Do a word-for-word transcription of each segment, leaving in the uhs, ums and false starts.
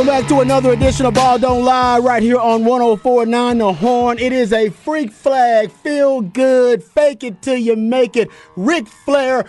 Welcome back to another edition of Ball Don't Lie right here on one oh four point nine The Horn. It is a freak flag, feel good, fake it till you make it. Ric Flair,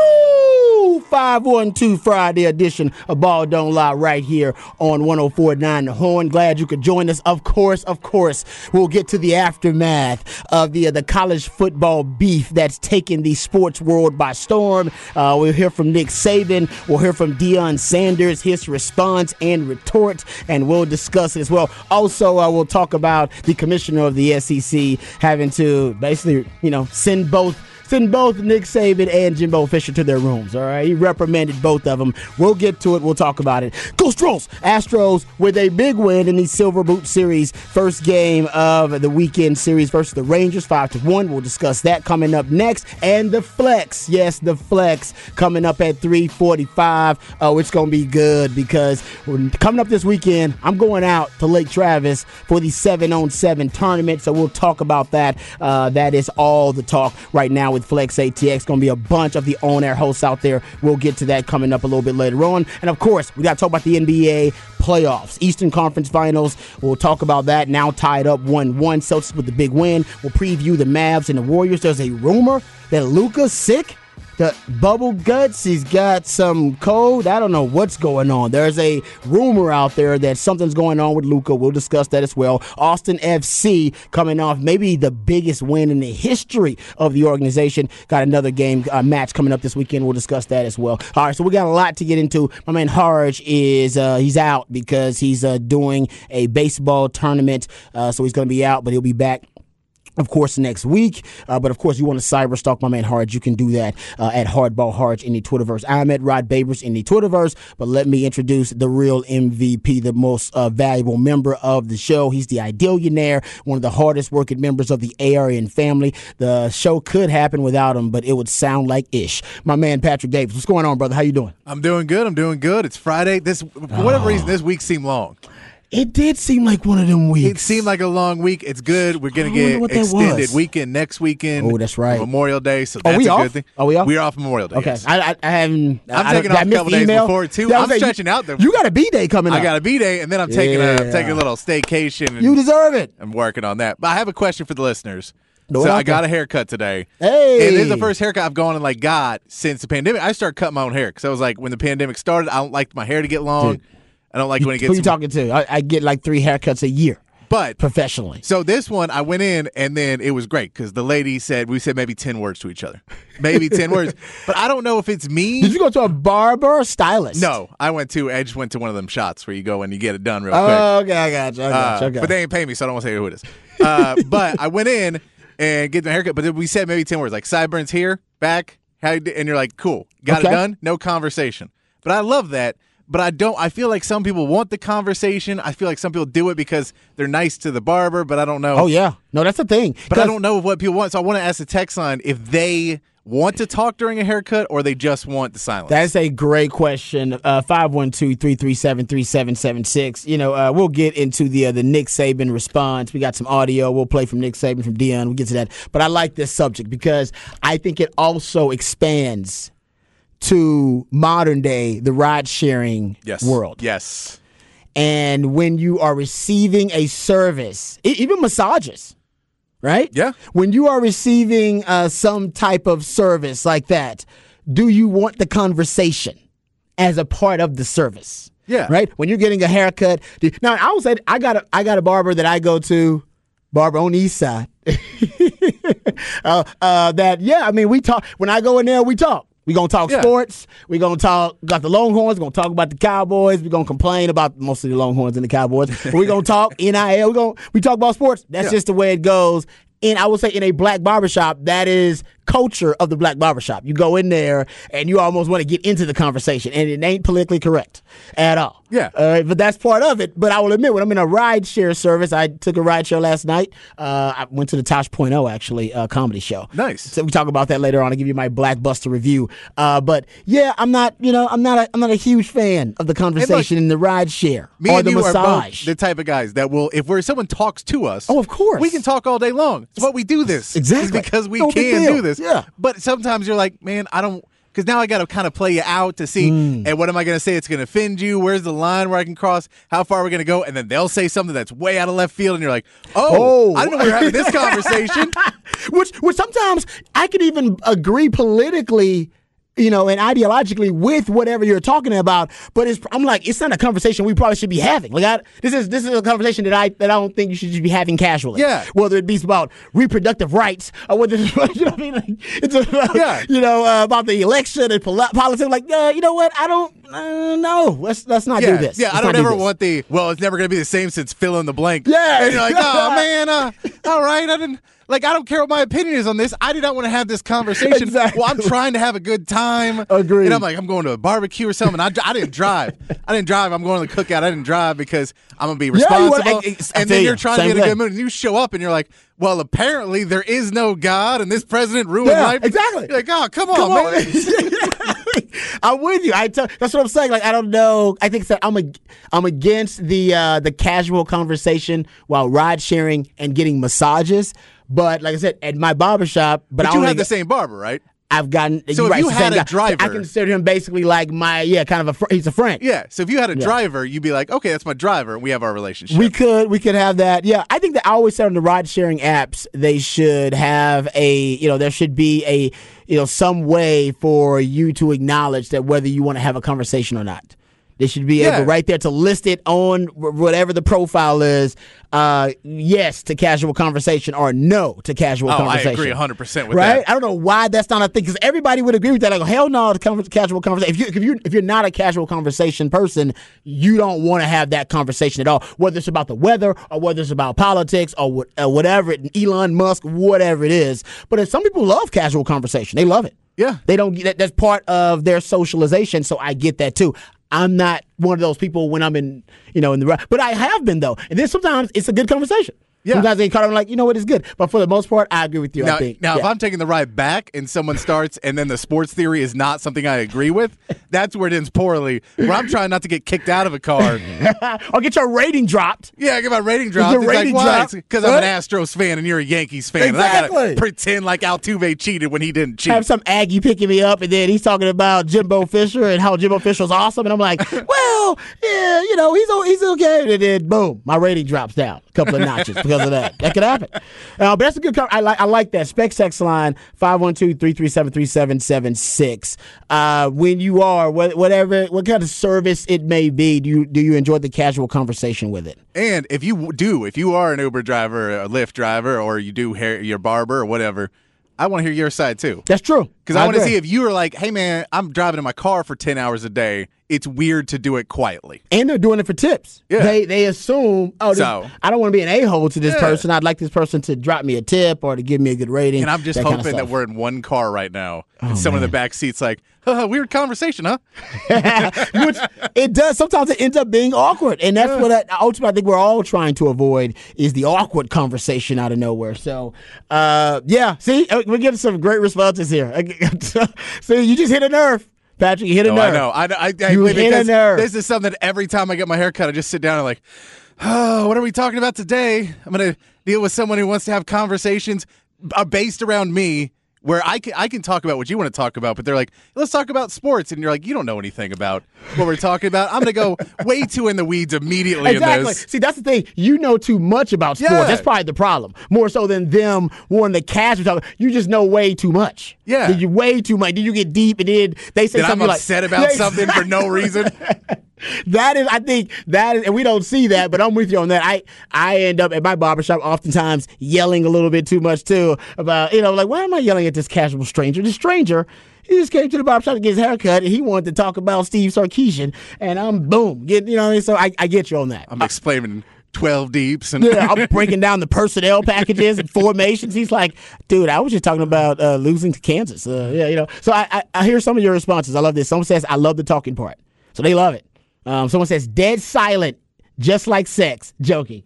woo! five one two Friday edition of Ball Don't Lie right here on one oh four point nine The Horn. Glad you could join us. Of course, of course, we'll get to the aftermath of the, uh, the college football beef that's taken the sports world by storm. Uh, we'll hear from Nick Saban. We'll hear from Deion Sanders, his response and retort, and we'll discuss it as well. Also, uh, we'll talk about the commissioner of the S E C having to basically, you know, send both Send both Nick Saban and Jimbo Fisher to their rooms, all right? He reprimanded both of them. We'll get to it. We'll talk about it. Go Stros! Astros with a big win in the Silver Boot Series. First game of the weekend series versus the Rangers, five to one. We'll discuss that coming up next. And the Flex, yes, the Flex coming up at three forty-five. Oh, it's going to be good because coming up this weekend, I'm going out to Lake Travis for the seven on seven tournament, so we'll talk about that. Uh, that is all the talk right now with Flex A T X. Going to be a bunch of the on-air hosts out there. We'll get to that coming up a little bit later on. And, of course, we got to talk about the N B A playoffs, Eastern Conference Finals. We'll talk about that. Now tied up one one. Celtics with the big win. We'll preview the Mavs and the Warriors. There's a rumor that Luka's sick. The bubble guts, he's got some cold. I don't know what's going on. There's a rumor out there that something's going on with Luka. We'll discuss that as well. Austin F C coming off maybe the biggest win in the history of the organization. Got another game uh, match coming up this weekend. We'll discuss that as well. All right, so we got a lot to get into. My man Harge is uh, he's out because he's uh, doing a baseball tournament. Uh, so he's going to be out, but he'll be back, of course, next week. Uh, but, of course, you want to cyber stalk my man Harge, you can do that uh, at Hardball Harge in the Twitterverse. I'm at Rod Babers in the Twitterverse, but let me introduce the real M V P, the most uh, valuable member of the show. He's the Idealionaire, one of the hardest working members of the Aryan family. The show could happen without him, but it would sound like ish. My man Patrick Davis. What's going on, brother? How you doing? I'm doing good. I'm doing good. It's Friday. This, for whatever oh. reason, this week seemed long. It did seem like one of them weeks. It seemed like a long week. It's good. We're going to get extended weekend next weekend. Oh, that's right. Memorial Day, so that's Are we a off? good thing. Are we off? We're off Memorial Day. Okay. Yes. I, I, I haven't. I'm I, taking I, off a couple days email? before, too. Yeah, I'm saying, stretching out there. You got a B-Day coming up. I got a B-Day, and then I'm taking, yeah. a, I'm taking a little staycation. And you deserve it. I'm working on that. But I have a question for the listeners. No, so I got a haircut today. Hey. And this is the first haircut I've gone and like got since the pandemic. I started cutting my own hair because I was like, when the pandemic started, I don't like my hair to get long. Dude. I don't like when it gets. Who you talking to? I, I get like three haircuts a year. But professionally. So this one, I went in, and then it was great because the lady said, we said maybe ten words to each other. Maybe ten words. But I don't know if it's me. Did you go to a barber or stylist? No. I went to, I just went to one of them shots where you go and you get it done real oh, quick. Oh, okay, I got you. I got you. Uh, okay. But they ain't pay me, so I don't want to say who it is. Uh, but I went in and get my haircut, but then we said maybe ten words, like sideburns here, back, how you and you're like, cool. Got okay. it done? No conversation. But I love that. But I don't. I feel like some people want the conversation. I feel like some people do it because they're nice to the barber, but I don't know. Oh, yeah. No, that's the thing. But I don't know what people want. So I want to ask the text line if they want to talk during a haircut or they just want the silence. That's a great question. Uh, five one two, three three seven, three seven seven six. You know, uh, we'll get into the uh, the Nick Saban response. We got some audio. We'll play from Nick Saban, from Deion. We'll get to that. But I like this subject because I think it also expands to modern day, the ride sharing yes. world. Yes. And when you are receiving a service, even massages, right? Yeah. When you are receiving uh, some type of service like that, do you want the conversation as a part of the service? Yeah. Right? When you're getting a haircut. Do, now, I would say I got a, I got a barber that I go to, barber on the east side. uh, uh, that, yeah, I mean, we talk. When I go in there, we talk. We're going to talk yeah. sports. We're going to talk about the Longhorns. We're going to talk about the Cowboys. We're going to complain about most of the Longhorns and the Cowboys. But we're going to talk N I L. We're going we talk about sports. That's yeah. just the way it goes. And I would say in a black barbershop, that is culture of the black barbershop. You go in there and you almost want to get into the conversation, and it ain't politically correct at all. Yeah. Uh, but that's part of it. But I will admit, when I'm in a ride share service, I took a ride share last night. Uh, I went to the Tosh point oh, actually, uh, comedy show. Nice. So we talk about that later on. I'll give you my Blackbuster review. Uh, but yeah, I'm not, you know, I'm not, a, I'm not a huge fan of the conversation look, in the ride share me or and the you massage. Are both the type of guys that will, if we're someone talks to us, oh, of course, we can talk all day long. It's what we do this. Exactly. It's because we no can do this. Yeah. But sometimes you're like, man, I don't. because now I got to kind of play you out to see, mm. and what am I going to say? It's going to offend you. Where's the line where I can cross? How far are we going to go? And then they'll say something that's way out of left field, and you're like, oh, oh. I didn't know we were having this conversation. which, which sometimes I can even agree politically, you know, and ideologically with whatever you're talking about, but it's, I'm like, it's not a conversation we probably should be having. Like, I, this is this is a conversation that I that I don't think you should just be having casually. Yeah. Whether it be about reproductive rights or whether it's, you know what I mean, like, it's about, yeah. you know, uh, about the election and pol- politics. Like, uh, you know what? I don't uh, know. Let's let's not yeah. do this. Yeah, let's I don't do ever this. want the well. It's never going to be the same since fill in the blank. Yeah. And you're like, oh man, uh, all right, I didn't. Like, I don't care what my opinion is on this. I do not want to have this conversation. Exactly. Well, I'm trying to have a good time. Agreed. And I'm like, I'm going to a barbecue or something. I, I didn't drive. I didn't drive. I'm going to the cookout. I didn't drive because I'm going to be responsible. Yeah, wanna, I, I, and then you're trying Same to be in a thing. good mood. And you show up and you're like, well, apparently there is no God and this president ruined yeah, life. Exactly. You're like, oh, come on, come man. On. I'm with you. I tell, that's what I'm saying. Like, I don't know. I think that I'm a, I'm against the uh, the casual conversation while ride sharing and getting massages. But like I said, at my barbershop, but, But I you only had the got, same barber, right? I've gotten. So if right, you it's the had same a guy. driver, I consider him basically like my yeah, kind of a fr- he's a friend. Yeah. So if you had a Yeah. driver, you'd be like, okay, that's my driver, and we have our relationship. We could we could have that. Yeah, I think that I always said on the ride sharing apps they should have a you know there should be a you know some way for you to acknowledge that whether you want to have a conversation or not. They should be Yeah. able right there to list it on whatever the profile is. Uh, yes to casual conversation or no to casual oh, conversation. I agree one hundred percent with right? that. I don't know why that's not a thing because everybody would agree with that. Like, hell no, to con- casual conversation. If you if you if you're not a casual conversation person, you don't want to have that conversation at all. Whether it's about the weather or whether it's about politics or what, uh, whatever, it, Elon Musk, whatever it is. But if some people love casual conversation, they love it. Yeah, they don't. That, that's part of their socialization. So I get that too. I'm not one of those people when I'm in, you know, in the, but I have been though. And then sometimes it's a good conversation. Yeah. Sometimes they call them like, you know what, it's good. But for the most part, I agree with you. Now, I think. now yeah. if I'm taking the ride back and someone starts and then the sports theory is not something I agree with, that's where it ends poorly. Where I'm trying not to get kicked out of a car. Or get your rating dropped. Yeah, I get my rating dropped. Your It's rating like, why? dropped. Because I'm an Astros fan and you're a Yankees fan. Exactly. And I got to pretend like Altuve cheated when he didn't cheat. Have some Aggie picking me up, and then he's talking about Jimbo Fisher and how Jimbo Fisher's awesome, and I'm like, well, yeah, you know, he's he's okay, and then boom, my rating drops down a couple of notches because of that. That could happen. Uh, but that's a good. Co- I like I like that. Specs text line five one two, three three seven, three seven seven six. Uh, when you are whatever what kind of service it may be, do you do you enjoy the casual conversation with it? And if you do, if you are an Uber driver, a Lyft driver, or you do hair, your barber or whatever, I want to hear your side too. That's true. Because I, I want to agree. see if you are like, hey man, I'm driving in my car for ten hours a day. It's weird to do it quietly. And they're doing it for tips. Yeah. They they assume, oh, this, So- I don't want to be an a-hole to this Yeah. person. I'd like this person to drop me a tip or to give me a good rating. And I'm just that kind of hoping that stuff. we're in one car right now. Oh, and someone in man. the back seat's like, huh, weird conversation, huh? Which it does. Sometimes it ends up being awkward. And that's Yeah. what I, ultimately I think we're all trying to avoid is the awkward conversation out of nowhere. So, uh, yeah. See, uh, we're getting some great responses here. See, you just hit a nerve. Patrick, you hit a Oh, nerve. I know. I, I, I You believe hit a because nerve. This is something that every time I get my hair cut, I just sit down and like, oh, what are we talking about today? I'm going to deal with someone who wants to have conversations uh, based around me where I can, I can talk about what you want to talk about, but they're like, let's talk about sports. And you're like, you don't know anything about what we're talking about. I'm going to go way too in the weeds immediately Exactly. in this. See, that's the thing. You know too much about sports. Yeah. That's probably the problem. More so than them wanting to casual talk. You just know way too much. Yeah. Did you way too much? Did you get deep and then they say Then I'm something like upset about Yeah, something for no reason. That is, I think that is, and we don't see that, but I'm with you on that. I, I end up at my barbershop oftentimes yelling a little bit too much too about, you know, like, why am I yelling at this casual stranger? The stranger, he just came to the barbershop to get his hair cut and he wanted to talk about Steve Sarkisian and I'm boom, get, you know what I mean? So I, I get you on that. I'm explaining twelve deeps. And Yeah, I'm breaking down the personnel packages and formations. He's like, dude, I was just talking about uh, losing to Kansas. Uh, yeah, you know. So I, I, I hear some of your responses. I love this. Someone says, I love the talking part. So they love it. Um, someone says, dead silent, just like sex. Joking.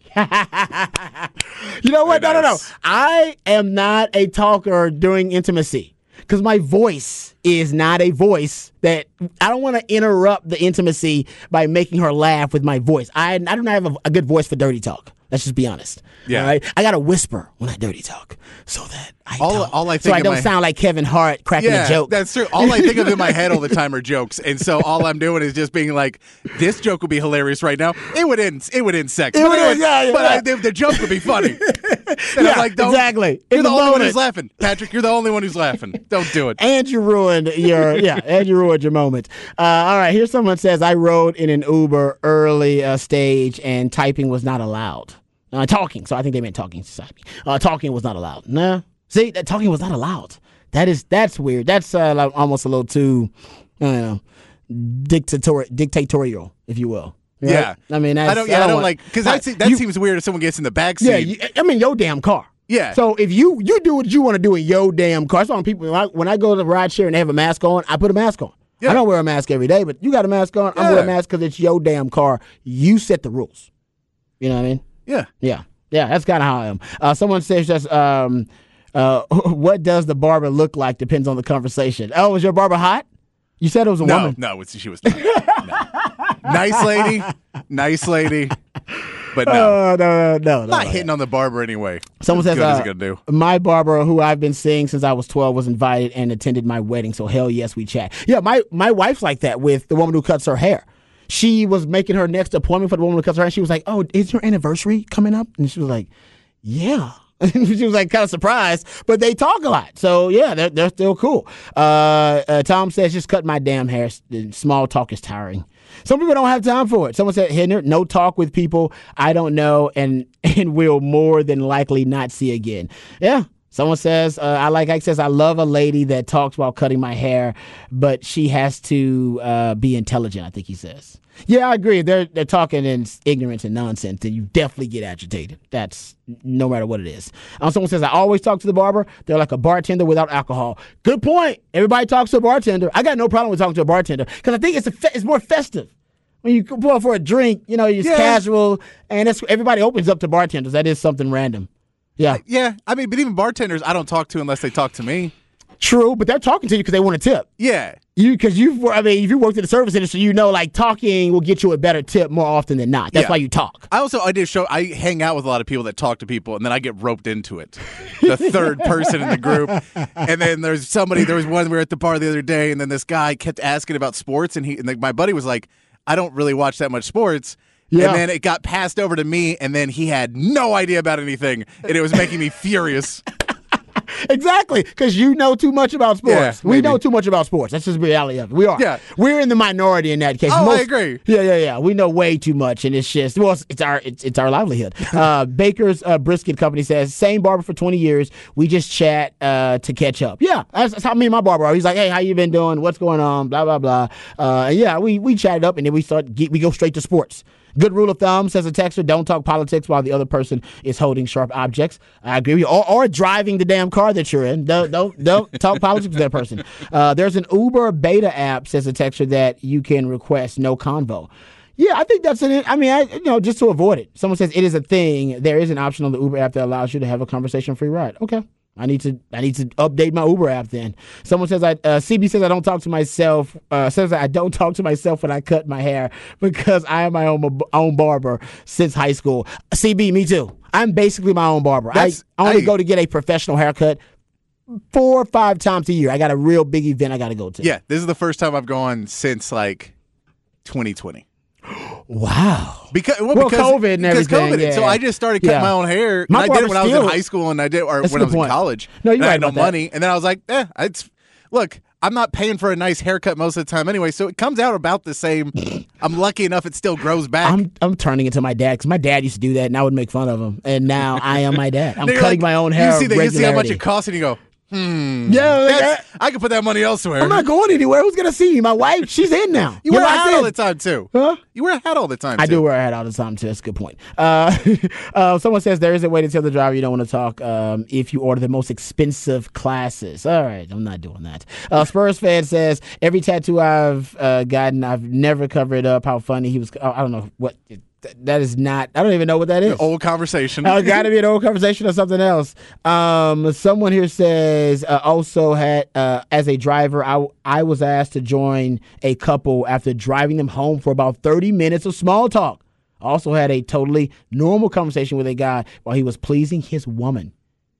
You know what? Very No, no, no. nice. I am not a talker during intimacy because my voice is not a voice that I don't want to interrupt the intimacy by making her laugh with my voice. I, I do not have a, a good voice for dirty talk. Let's just be honest. Yeah. All right. I got to whisper when I dirty talk so that I all, don't. all I think so I in don't my, sound like Kevin Hart cracking yeah, a joke. That's true. All I think of in my head all the time are jokes, and so all I'm doing is just being like, "This joke would be hilarious right now. It would end. It would end sex. It but would it end, yeah, yeah, but yeah. I, the, the joke would be funny." And Yeah, I'm like, Don't, exactly. You're In the, the only one moment. who's laughing, Patrick. You're the only one who's laughing. Don't do it. And you ruined your yeah, and you ruined your moment. Uh, all right, here someone says I rode in an Uber early uh, stage and typing was not allowed. Uh, talking, so I think they meant talking. Uh, talking was not allowed. Nah, see, that talking was not allowed. That is that's weird. That's uh, like almost a little too, I don't know, dictator dictatorial, if you will. Right? Yeah, I mean, that's, I don't. Yeah, I don't, I don't want, like because that, that you, seems weird if someone gets in the back seat. Yeah, you, I mean, your damn car. Yeah. So if you you do what you want to do in your damn car, that's why when people when I, when I go to ride share and they have a mask on, I put a mask on. Yeah. I don't wear a mask every day, but you got a mask on. I'm Yeah. wearing a mask because it's your damn car. You set the rules. You know what I mean? Yeah. Yeah. Yeah. That's kind of how I am. Uh, someone says just um, uh, what does the barber look like depends on the conversation. Oh, was your barber hot? You said it was a No, woman. no, it's, she was not. No. Nice lady, nice lady, but no, Uh, no, no, no, no, not no. hitting on the barber anyway. Someone As says, good as uh, it gonna do. my barber, who I've been seeing since I was twelve, was invited and attended my wedding. So hell yes, we chat. Yeah, my my wife's like that with the woman who cuts her hair. She was making her next appointment for the woman who cuts her hair. She was like, "Oh, is your anniversary coming up?" And she was like, "Yeah." She was like kind of surprised, but they talk a lot. So yeah, they're they're still cool. Uh, uh, Tom says, "Just cut my damn hair. Small talk is tiring." Some people don't have time for it. Someone said, Henry, no talk with people I don't know and and will more than likely not see again. Yeah. Someone says, uh, I like Ike says, I love a lady that talks while cutting my hair, but she has to uh, be intelligent, I think he says. Yeah, I agree. They're they're talking in ignorance and nonsense, then you definitely get agitated. That's no matter what it is. Um, someone says, I always talk to the barber. They're like a bartender without alcohol. Good point. Everybody talks to a bartender. I got no problem with talking to a bartender because I think it's a fe- it's more festive. When you go for a drink, you know, it's Yeah. casual, and it's, everybody opens up to bartenders. That is something random. Yeah. Yeah, I mean, but even bartenders, I don't talk to unless they talk to me. True, but they're talking to you because they want a tip. Yeah, You because you've I mean if you worked in the service industry, you know like talking will get you a better tip more often than not. That's Yeah. why you talk. I also I did show I hang out with a lot of people that talk to people, and then I get roped into it. The third person in the group, and then there's somebody. There was one we were at the bar the other day, and then this guy kept asking about sports, and he and like, my buddy was like, I don't really watch that much sports. Yeah. And then it got passed over to me, and then he had no idea about anything, and it was making me furious. Exactly, because you know too much about sports. Yeah, we maybe. know too much about sports. That's just the reality of it. We are. Yeah. We're in the minority in that case. Oh, I agree. Yeah, yeah, yeah. We know way too much, and it's just well, it's, it's our it's, it's our livelihood. uh, Baker's uh, Brisket Company says same barber for twenty years. We just chat uh, to catch up. Yeah, that's, that's how me and my barber are. He's like, hey, how you been doing? What's going on? Blah blah blah. Uh, and yeah, we we chatted up, and then we start get, we go straight to sports. Good rule of thumb, says a texter, don't talk politics while the other person is holding sharp objects. I agree with you. Or, or driving the damn car that you're in. Don't, don't, don't talk politics with that person. Uh, there's an Uber beta app, says a texter, that you can request no convo. Yeah, I think that's an, I mean, I, you know, just to avoid it. Someone says it is a thing. There is an option on the Uber app that allows you to have a conversation-free ride. Okay. I need to I need to update my Uber app then. Someone says I uh, C B says I don't talk to myself. Uh, says I don't talk to myself when I cut my hair because I am my own own barber since high school. C B, me too. I'm basically my own barber. I That's- only I- go to get a professional haircut four or five times a year. I got a real big event I got to go to. Yeah, this is the first time I've gone since like twenty twenty. Wow. Because well, Well, because, COVID and because everything, COVID. yeah. So I just started cutting Yeah. my own hair. My and I did it when barber I was in still- high school, and I did or That's a when I good was in point. college. No, you're and I right had no about that. money, and then I was like, eh, it's look. I'm not paying for a nice haircut most of the time anyway, so it comes out about the same. I'm lucky enough it still grows back. I'm I'm turning into my dad because my dad used to do that and I would make fun of him. And now I am my dad. I'm Then you're cutting like- my own hair. You see, that, you see how much regularity. it costs, and you go, hmm. Yeah, like, that's- I could put that money elsewhere. I'm not going anywhere. Who's gonna see me? My wife? She's in now. you You're wear a locked hat in. all the time too. Huh? You wear a hat all the time. I too. do wear a hat all the time too. That's a good point. Uh, uh, someone says there is a way to tell the driver you don't want to talk um, if you order the most expensive classes. All right, I'm not doing that. Uh, Spurs fan says every tattoo I've uh, gotten, I've never covered up how funny he was. I don't know what. That is not. I don't even know what that is. Old conversation. Uh, got to be an old conversation or something else. Um, someone here says uh, also had uh, as a driver, I I was asked to join a couple after driving them home for about thirty minutes of small talk. Also had a totally normal conversation with a guy while he was pleasing his woman.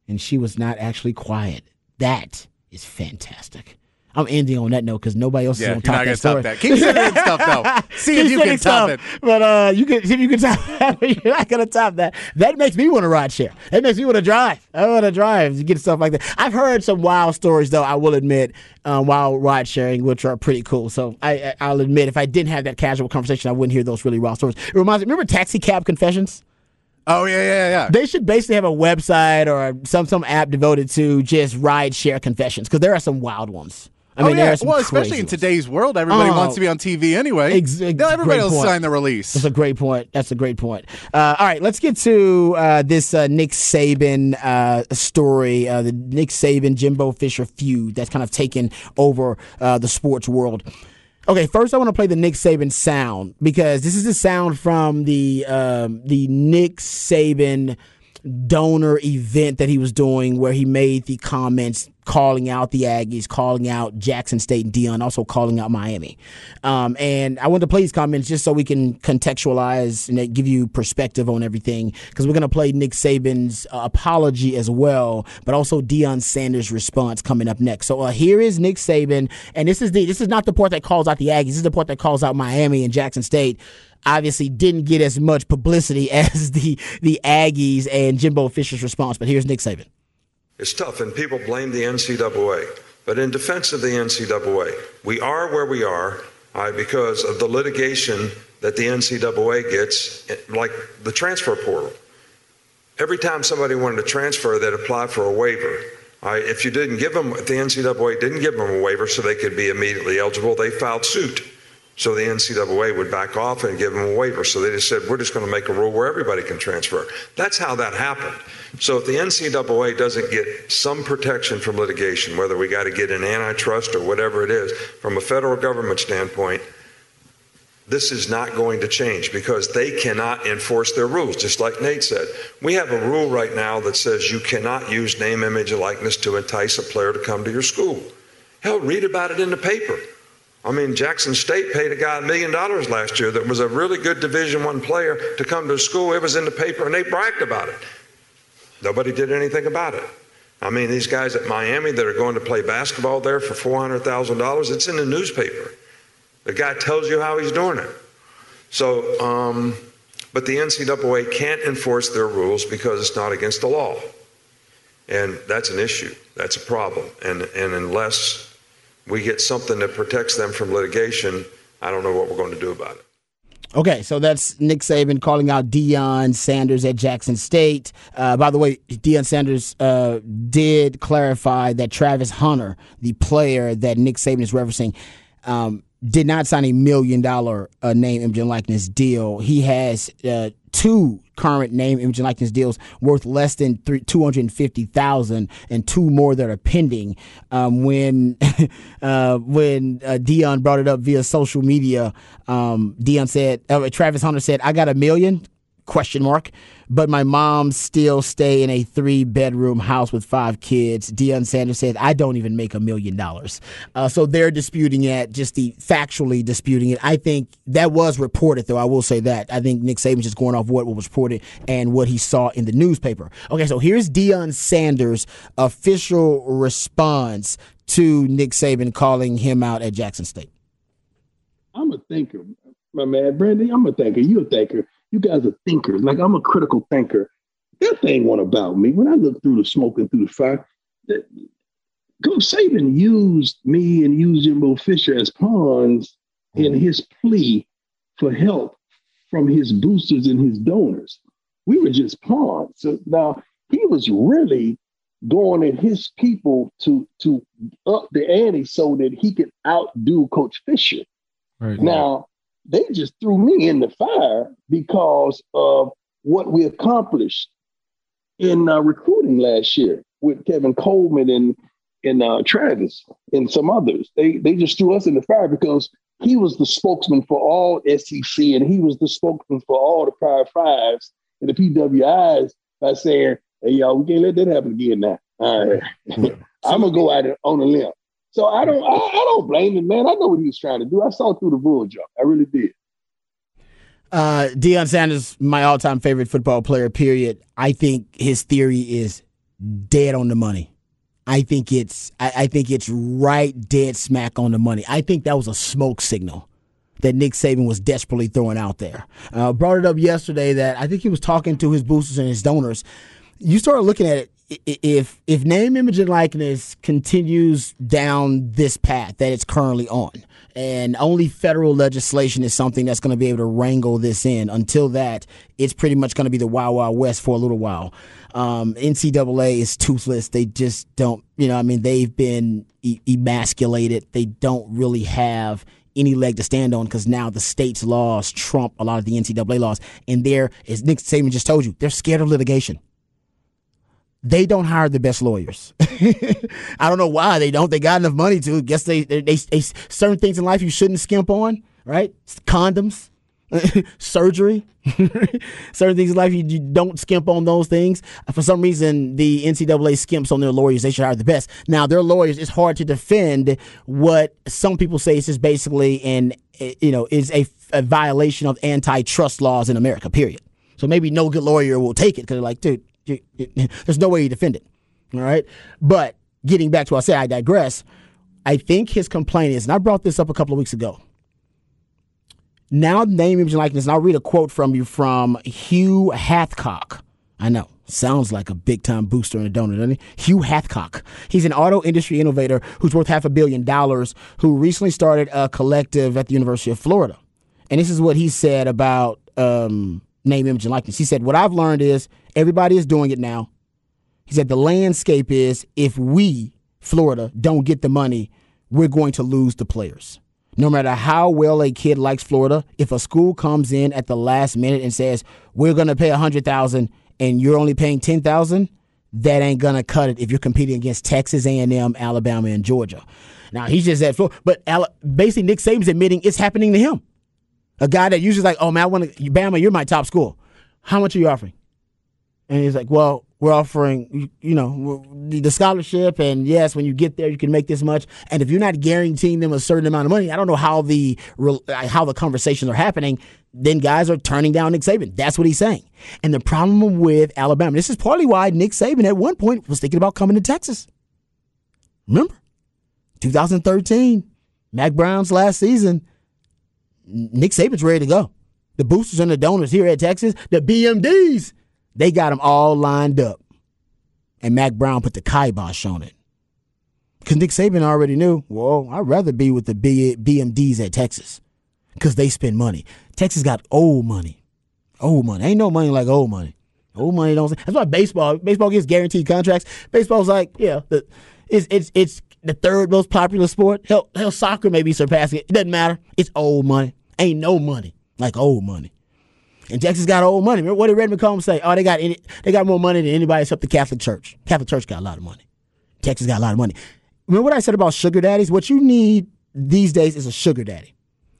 and she was not actually quiet. That is fantastic. I'm ending on that note because nobody else yeah, is going to top that story. Top that. Keep sending stuff, though. See if you can top it. But uh, you can see if you can top that. You're not going to top that. That makes me want to ride share. That makes me want to drive. I want to drive to get stuff like that. I've heard some wild stories, though, I will admit, um, while ride sharing, which are pretty cool. So I, I'll admit, if I didn't have that casual conversation, I wouldn't hear those really wild stories. It reminds me, remember Taxi Cab Confessions? Oh, yeah, yeah, yeah. They should basically have a website or some, some app devoted to just ride share confessions because there are some wild ones. I mean, oh, yeah. Well, well, especially in today's world, everybody oh, wants to be on T V anyway. Ex- everybody will sign the release. That's a great point. That's a great point. Uh, all right, let's get to uh, this uh, Nick Saban uh, story, uh, the Nick Saban, Jimbo Fisher feud that's kind of taken over uh, the sports world. Okay, first I want to play the Nick Saban sound because this is the sound from the um, the Nick Saban donor event that he was doing where he made the comments calling out the Aggies, calling out Jackson State and Deion, also calling out Miami. Um, and I want to play these comments just so we can contextualize and give you perspective on everything because we're going to play Nick Saban's uh, apology as well, but also Deion Sanders' response coming up next. So uh, here is Nick Saban, and this is the this is not the part that calls out the Aggies. This is the part that calls out Miami and Jackson State. Obviously didn't get as much publicity as the the Aggies and Jimbo Fisher's response, but here's Nick Saban. It's tough, and people blame the N C double A. But in defense of the N C double A, we are where we are uh, because of the litigation that the N C double A gets, like the transfer portal. Every time somebody wanted to transfer, they'd apply for a waiver. Uh, if you didn't give them, if the N C double A didn't give them a waiver so they could be immediately eligible, they filed suit. So the N C double A would back off and give them a waiver. So they just said, we're just going to make a rule where everybody can transfer. That's how that happened. So if the N C double A doesn't get some protection from litigation, whether we got to get an antitrust or whatever it is, from a federal government standpoint, this is not going to change because they cannot enforce their rules, just like Nate said. We have a rule right now that says you cannot use name, image, and likeness to entice a player to come to your school. Hell, read about it in the paper. I mean, Jackson State paid a guy a million dollars last year that was a really good Division One player to come to school. It was in the paper, and they bragged about it. Nobody did anything about it. I mean, these guys at Miami that are going to play basketball there for four hundred thousand dollars, it's in the newspaper. The guy tells you how he's doing it. So, um, but the N C double A can't enforce their rules because it's not against the law. And that's an issue. That's a problem. And, and unless we get something that protects them from litigation, I don't know what we're going to do about it. Okay, so that's Nick Saban calling out Deion Sanders at Jackson State. Uh, by the way, Deion Sanders uh, did clarify that Travis Hunter, the player that Nick Saban is referencing, um, did not sign a million dollar uh, name, image, and likeness deal. He has uh, two current name, image, and likeness deals worth less than three, two hundred fifty thousand dollars and two more that are pending. Um, when uh, when uh, Deion brought it up via social media, um, Deion said, uh, Travis Hunter said, I got a million, question mark, but my mom still stay in a three-bedroom house with five kids. Deion Sanders said, I don't even make a million dollars. Uh, so they're disputing it, just the factually disputing it. I think that was reported, though. I will say that. I think Nick Saban's just going off what was reported and what he saw in the newspaper. Okay, so here's Deion Sanders' official response to Nick Saban calling him out at Jackson State. I'm a thinker, my man. Brandon, I'm a thinker. You're a thinker. You guys are thinkers. Like, I'm a critical thinker. That thing wasn't about me. When I look through the smoke and through the fire, that, Coach Saban used me and used Jimbo Fisher as pawns in his plea for help from his boosters and his donors. We were just pawns. So now he was really going at his people to, to up the ante so that he could outdo Coach Fisher. Right. Now, they just threw me in the fire because of what we accomplished in uh, recruiting last year with Kevin Coleman and and uh, Travis and some others. They they just threw us in the fire because he was the spokesman for all S E C and he was the spokesman for all the Power Fives and the P W Is by saying, hey, y'all, we can't let that happen again now. All right. I'm going to go out on a limb. So I don't, I, I don't blame him, man. I know what he was trying to do. I saw through the bull jump. I really did. Uh, Deion Sanders, my all-time favorite football player, period. I think his theory is dead on the money. I think it's I, I think it's right dead smack on the money. I think that was a smoke signal that Nick Saban was desperately throwing out there. Uh, brought it up yesterday that I think he was talking to his boosters and his donors. You start looking at it. If if name, image, and likeness continues down this path that it's currently on, and only federal legislation is something that's going to be able to wrangle this in, until that, it's pretty much going to be the Wild Wild West for a little while. Um, N C double A is toothless. They just don't, you know, I mean, they've been e- emasculated. They don't really have any leg to stand on because now the state's laws trump a lot of the N C double A laws. And they're, as Nick Saban just told you, they're scared of litigation. They don't hire the best lawyers. I don't know why they don't. They got enough money to. Guess they, they, they, they certain things in life you shouldn't skimp on, right? Condoms, surgery, certain things in life you, you don't skimp on those things. For some reason, the N C double A skimps on their lawyers. They should hire the best. Now, their lawyers, it's hard to defend what some people say is just basically an, you know, is a, a violation of antitrust laws in America, period. So maybe no good lawyer will take it because they're like, dude, there's no way you defend it. All right. But getting back to what I said, I digress. I think his complaint is, and I brought this up a couple of weeks ago. Now, name, image, and likeness, and I'll read a quote from you from Hugh Hathcock. I know. Sounds like a big-time booster and a donor, doesn't he? Hugh Hathcock. He's an auto industry innovator who's worth half a billion dollars, who recently started a collective at the University of Florida. And this is what he said about um, name, image, and likeness. He said, what I've learned is everybody is doing it now. He said the landscape is if we, Florida, don't get the money, we're going to lose the players. No matter how well a kid likes Florida, if a school comes in at the last minute and says, we're going to pay one hundred thousand dollars and you're only paying ten thousand dollars, that ain't going to cut it if you're competing against Texas A and M, Alabama, and Georgia. Now, he's just at Florida. But basically, Nick Saban's admitting it's happening to him. A guy that usually is like, oh, man, I want to, Bama, you're my top school. How much are you offering? And he's like, well, we're offering, you know, the scholarship. And yes, when you get there, you can make this much. And if you're not guaranteeing them a certain amount of money, I don't know how the how the conversations are happening. Then guys are turning down Nick Saban. That's what he's saying. And the problem with Alabama, this is partly why Nick Saban at one point was thinking about coming to Texas. Remember? two thousand thirteen, Mac Brown's last season, Nick Saban's ready to go. The boosters and the donors here at Texas, the B M Ds, they got them all lined up. And Mac Brown put the kibosh on it. Because Nick Saban already knew, well, I'd rather be with the B- BMDs at Texas because they spend money. Texas got old money. Old money. Ain't no money like old money. Old money don't. That's why baseball baseball gets guaranteed contracts. Baseball's like, yeah, the, it's it's it's the third most popular sport. Hell, hell, soccer may be surpassing it. It doesn't matter. It's old money. Ain't no money like old money. And Texas got old money. Remember what did Red McComb say? Oh, they got any, they got more money than anybody except the Catholic Church. Catholic Church got a lot of money. Texas got a lot of money. Remember what I said about sugar daddies? What you need these days is a sugar daddy.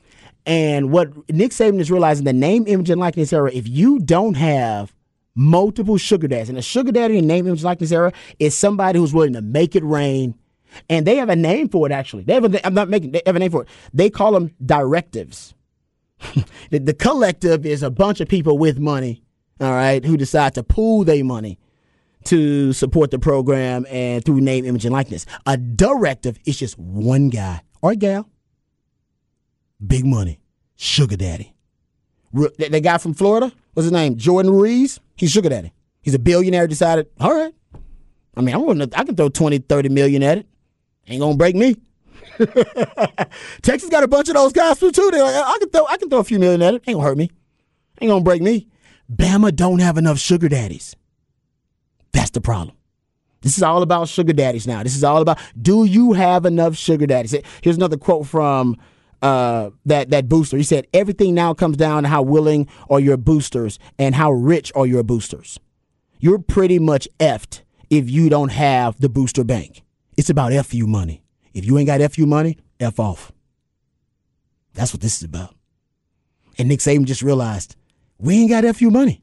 And what Nick Saban is realizing, the name, image, and likeness era, if you don't have multiple sugar daddies, and a sugar daddy in name, image, likeness era is somebody who's willing to make it rain. And they have a name for it, actually. They have a, I'm not making, they have a name for it. They call them directives. the, the collective is a bunch of people with money, all right, who decide to pool their money to support the program and through name, image, and likeness. A directive is just one guy or gal. Big money. Sugar daddy. The, the guy from Florida, what's his name? Jordan Ruiz. He's sugar daddy. He's a billionaire, decided, all right. I mean, I'm gonna, I can throw twenty, thirty million at it. Ain't gonna break me. Texas got a bunch of those guys too. They're like, I can throw, I can throw a few million at it. Ain't gonna hurt me. Ain't gonna break me. Bama don't have enough sugar daddies. That's the problem. This is all about sugar daddies now. This is all about, do you have enough sugar daddies? Here's another quote from uh, that that booster. He said, everything now comes down to how willing are your boosters and how rich are your boosters. You're pretty much effed if you don't have the booster bank. It's about F U money. If you ain't got F U money, F off. That's what this is about. And Nick Saban just realized, we ain't got F U money.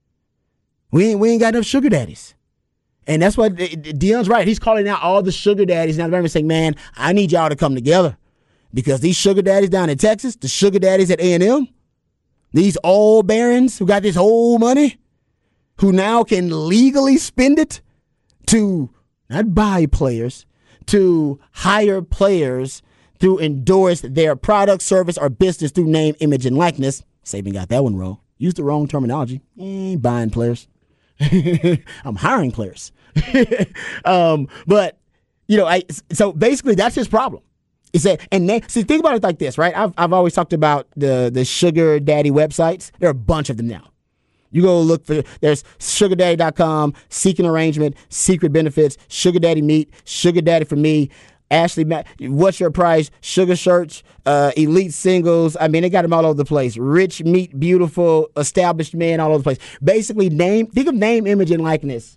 We ain't, we ain't got enough sugar daddies. And that's what Deion's right. He's calling out all the sugar daddies now. They're saying, man, I need y'all to come together. Because these sugar daddies down in Texas, the sugar daddies at A and M, these old barons who got this old money, who now can legally spend it to not buy players, to hire players to endorse their product, service, or business through name, image, and likeness. Saban got that one wrong. Used the wrong terminology. Ain't buying players. I'm hiring players. um, but, you know, I so basically that's his problem. Is that, and they, see, think about it like this, right? I've I've always talked about the the sugar daddy websites. There are a bunch of them now. You go look for, there's sugar daddy dot com, Seeking Arrangement, Secret Benefits, Sugar Daddy Meet, Sugar Daddy for Me, Ashley, Ma- What's Your Price, Sugar Search, uh, Elite Singles. I mean, they got them all over the place. Rich, Meat, Beautiful, Established Men, all over the place. Basically, name, think of name, image, and likeness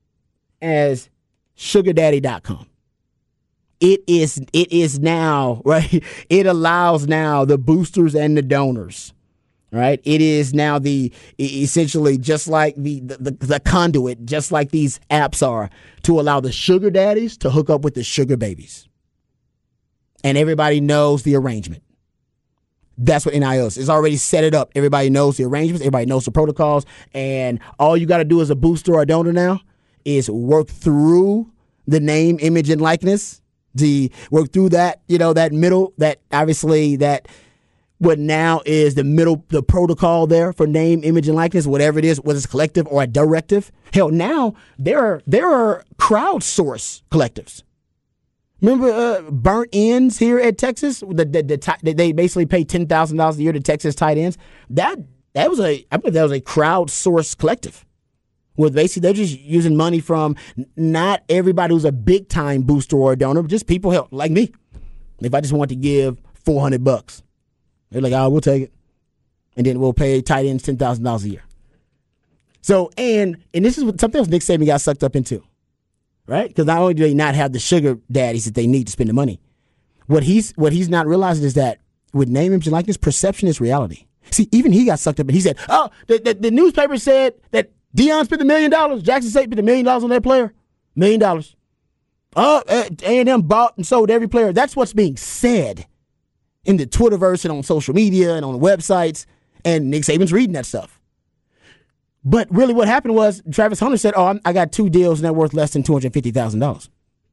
as sugar daddy dot com. It is it is now, right? It allows now the boosters and the donors, right? It is now the essentially just like the the, the the conduit, just like these apps are, to allow the sugar daddies to hook up with the sugar babies. And everybody knows the arrangement. That's what N I L is. It's already set it up. Everybody knows the arrangements. Everybody knows the protocols. And all you got to do as a booster or a donor now is work through the name, image, and likeness. The work through that, you know, that middle, that obviously that what now is the middle, the protocol there for name, image, and likeness, whatever it is, whether it's collective or a directive. Hell, now there are there are crowdsource collectives. Remember uh, Burnt Ends here at Texas? The, the, the, the, they basically pay ten thousand dollars a year to Texas tight ends. That that was a I believe that was a crowdsource collective. Where basically they're just using money from not everybody who's a big time booster or a donor, but just people help like me. If I just want to give four hundred bucks, they're like, "Oh, we'll take it," and then we'll pay tight ends ten thousand dollars a year. So and and this is what, something else Nick Saban got sucked up into, right? Because not only do they not have the sugar daddies that they need to spend the money, what he's what he's not realizing is that with name, image, and likeness, perception is reality. See, even he got sucked up, and he said, "Oh, the the, the newspaper said that." Deion spent a million dollars. Jackson State spent a million dollars on that player. Million dollars. Oh, A and M bought and sold every player. That's what's being said in the Twitterverse and on social media and on websites. And Nick Saban's reading that stuff. But really what happened was Travis Hunter said, oh, I got two deals and they're worth less than two hundred fifty thousand dollars.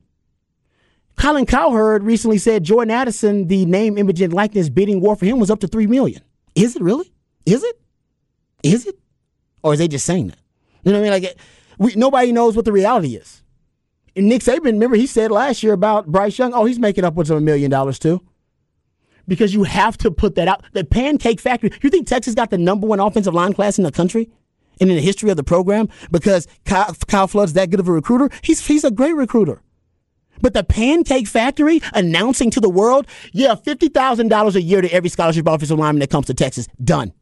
Colin Cowherd recently said Jordan Addison, the name, image, and likeness bidding war for him was up to three million dollars. Is it really? Is it? Is it? Or is they just saying that? You know what I mean? Like, we, nobody knows what the reality is. And Nick Saban, remember, he said last year about Bryce Young, oh, he's making upwards of a million dollars too. Because you have to put that out. The Pancake Factory, you think Texas got the number one offensive line class in the country and in the history of the program because Kyle, Kyle Flood's that good of a recruiter? He's, he's a great recruiter. But the Pancake Factory announcing to the world, yeah, fifty thousand dollars a year to every scholarship offensive lineman that comes to Texas. Done.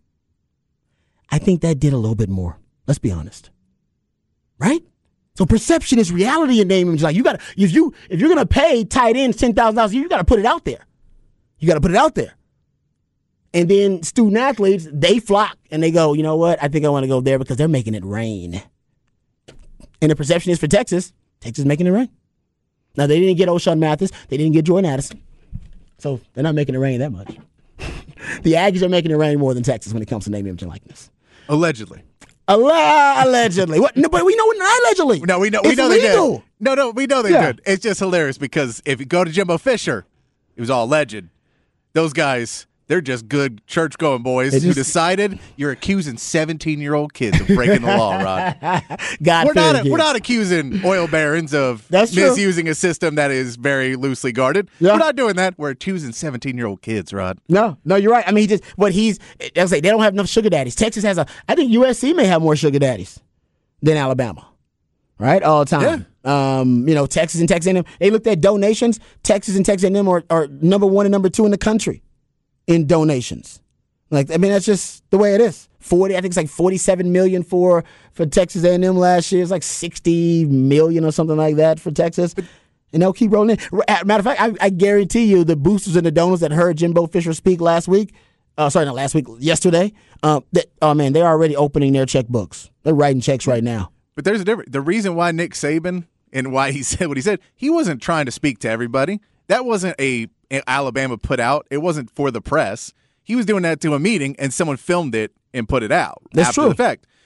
I think that did a little bit more. Let's be honest, right? So perception is reality in name image. Like you got to, if you if you're gonna pay tight ends ten thousand dollars, you got to put it out there. You got to put it out there. And then student athletes, they flock and they go, you know what? I think I want to go there because they're making it rain. And the perception is for Texas, Texas making it rain. Now they didn't get O'Shawn Mathis, they didn't get Jordan Addison, so they're not making it rain that much. The Aggies are making it rain more than Texas when it comes to name, image, and likeness. Allegedly. Allegedly. What? No, but we know not allegedly. No, we know. It's we know they legal. did. No, no, we know they Yeah. did. It's just hilarious because if you go to Jimbo Fisher, it was all alleged. Those guys, they're just good church-going boys They who just- decided you're accusing seventeen-year-old kids of breaking the law, Rod. God We're not. fearing We're kids. not accusing oil barons of That's true. misusing a system that is very loosely guarded. Yeah. We're not doing that. We're accusing seventeen-year-old kids, Rod. No, no, you're right. I mean, he just what he's. I was like, they don't have enough sugar daddies. Texas has a. I think U S C may have more sugar daddies than Alabama, right? All the time. Um, you know, Texas and Texas A and M. They looked at donations. Texas and Texas A and M are, are number one and number two in the country in donations. Like, I mean, that's just the way it is. Forty, I think it's like forty-seven million for for Texas A and M last year. It's like sixty million or something like that for Texas. And they'll keep rolling in. Matter of fact, I, I guarantee you the boosters and the donors that heard Jimbo Fisher speak last week, uh, sorry, not last week, yesterday, uh, that, oh, man, they're already opening their checkbooks. They're writing checks right now. But there's a difference. The reason why Nick Saban and why he said what he said, he wasn't trying to speak to everybody. That wasn't a, a Alabama put out. It wasn't for the press. He was doing that to a meeting, and someone filmed it and put it out That's after true. the fact.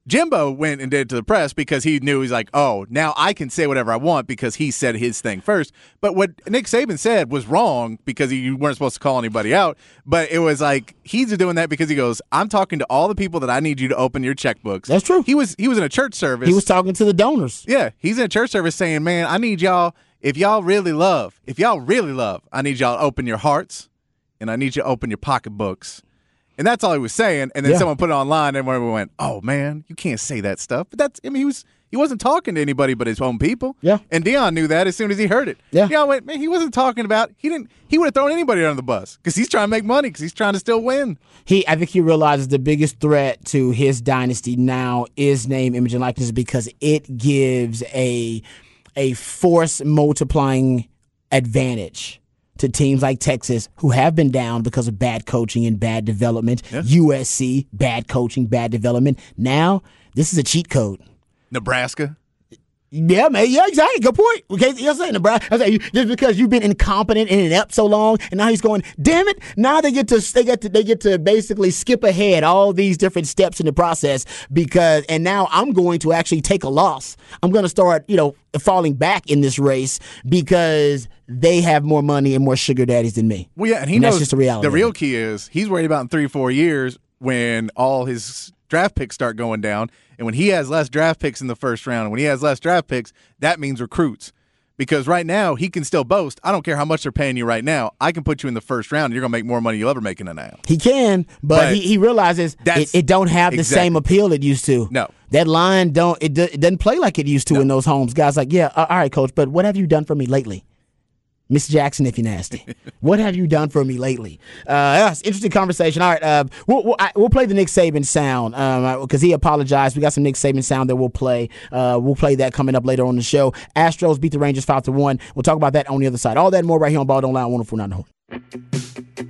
Jimbo went and did it to the press because he knew he's like, oh, now I can say whatever I want because he said his thing first. But what Nick Saban said was wrong because he, you weren't supposed to call anybody out. But it was like he's doing that because he goes, I'm talking to all the people that I need you to open your checkbooks. That's true. He was he was in a church service. He was talking to the donors. Yeah, he's in a church service saying, man, I need y'all, if y'all really love, if y'all really love, I need y'all to open your hearts and I need you to open your pocketbooks. And that's all he was saying. And then Yeah. someone put it online, and everyone went, "Oh man, you can't say that stuff." But that's—I mean, he was he wasn't talking to anybody but his own people. Yeah. And Deion knew that as soon as he heard it. Yeah. Deion went, "Man, he wasn't talking about. He didn't. He would have thrown anybody under the bus because he's trying to make money because he's trying to still win." He, I think he realizes the biggest threat to his dynasty now is name, image, and likeness because it gives a a force multiplying advantage to teams like Texas who have been down because of bad coaching and bad development. Yeah. U S C, bad coaching, bad development. Now, this is a cheat code. Nebraska. Yeah, man. Yeah, exactly. Good point. Okay, you're saying, Nebraska. I say, just because you've been incompetent and inept so long, and now he's going, damn it. Now they get to they get to they get to basically skip ahead all these different steps in the process because, and now I'm going to actually take a loss. I'm going to start, you know, falling back in this race because they have more money and more sugar daddies than me. Well, yeah, and he And knows that's just the reality The of real it. key is he's worried about in three, four years when all his draft picks start going down, and when he has less draft picks in the first round, and when he has less draft picks, that means recruits. Because right now he can still boast, I don't care how much they're paying you right now, I can put you in the first round and you're going to make more money you'll ever make in an hour. He can, but, But he, he realizes it, that's- it don't have the exactly. same appeal it used to. No. That line don't it, do, it doesn't play like it used to in those homes. Guys like, yeah, uh, all right, coach, but what have you done for me lately? Miss Jackson, if you're nasty. What have you done for me lately? Uh, that's interesting conversation. All right, uh, we'll, we'll, I, we'll play the Nick Saban sound because um, he apologized. We got some Nick Saban sound that we'll play. Uh, we'll play that coming up later on the show. Astros beat the Rangers five to one. We'll talk about that on the other side. All that and more right here on Ball Don't Lie on one oh four point nine The Horn.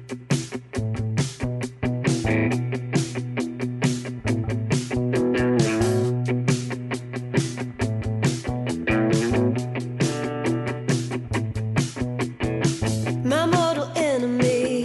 My mortal enemy,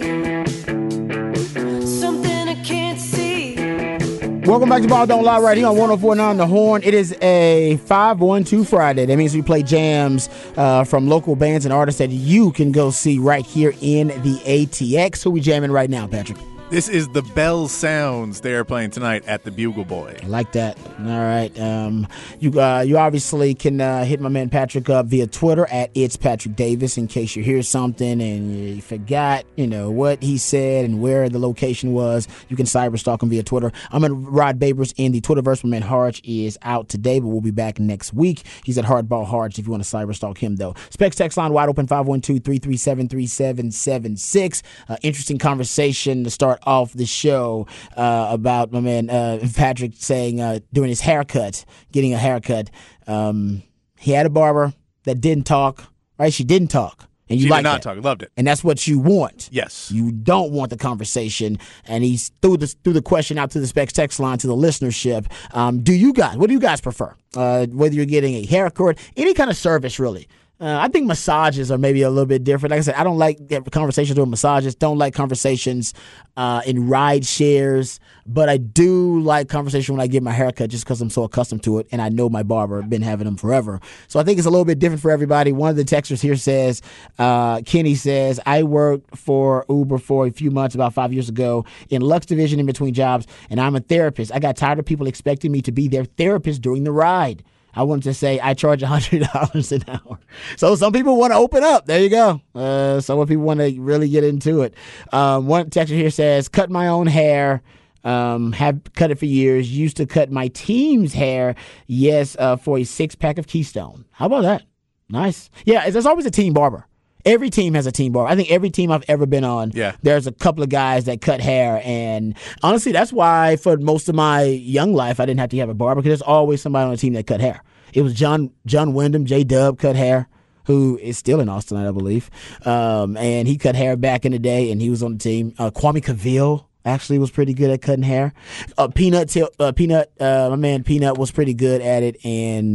something I can't see. Welcome back to Ball Don't Lie right here on one oh four point nine The Horn. It is a five one two Friday. That means we play jams uh, from local bands and artists that you can go see right here in the A T X. Who we jamming right now, Patrick? This is the Bell Sounds they are playing tonight at the Bugle Boy. I like that. All right. Um, you uh, you obviously can uh, hit my man Patrick up via Twitter at It's Patrick Davis in case you hear something and you forgot, you know, what he said and where the location was. You can cyberstalk him via Twitter. I'm at Rod Babers in the Twitterverse. My man Harge is out today, but we'll be back next week. He's at Hardball Harge if you want to cyberstalk him, though. Specs text line wide open five one two, three three seven, three seven seven six. Uh, interesting conversation to start off the show uh, about my man uh, Patrick saying uh, during his haircut, getting a haircut, um, he had a barber that didn't talk, right? She didn't talk. And you She like did not that. talk. Loved it. And that's what you want. Yes. You don't want the conversation. And he threw the, threw the question out to the Specs text line, to the listenership. Um, do you guys, what do you guys prefer? Uh, whether you're getting a haircut, any kind of service, really. Uh, I think massages are maybe a little bit different. Like I said, I don't like conversations with massages. Don't like conversations uh, in ride shares. But I do like conversation when I get my haircut just because I'm so accustomed to it. And I know my barber. I've been having them forever. So I think it's a little bit different for everybody. One of the texters here says, uh, Kenny says, I worked for Uber for a few months about five years ago in Lux Division in between jobs. And I'm a therapist. I got tired of people expecting me to be their therapist during the ride. I wanted to say I charge one hundred dollars an hour. So some people want to open up. There you go. Uh, some people want to really get into it. Um, one texter here says, cut my own hair. Um, have cut it for years. Used to cut my team's hair. Yes, uh, for a six-pack of Keystone. How about that? Nice. Yeah, there's always a team barber. Every team has a team barber. I think every team I've ever been on, Yeah. there's a couple of guys that cut hair. And honestly, that's why for most of my young life, I didn't have to have a barber because there's always somebody on the team that cut hair. It was John John Wyndham, J-Dub cut hair, who is still in Austin, I believe. Um, and he cut hair back in the day, and he was on the team. Uh, Kwame Cavill actually was pretty good at cutting hair. Uh, Peanut, uh, Peanut, uh, my man Peanut was pretty good at it. And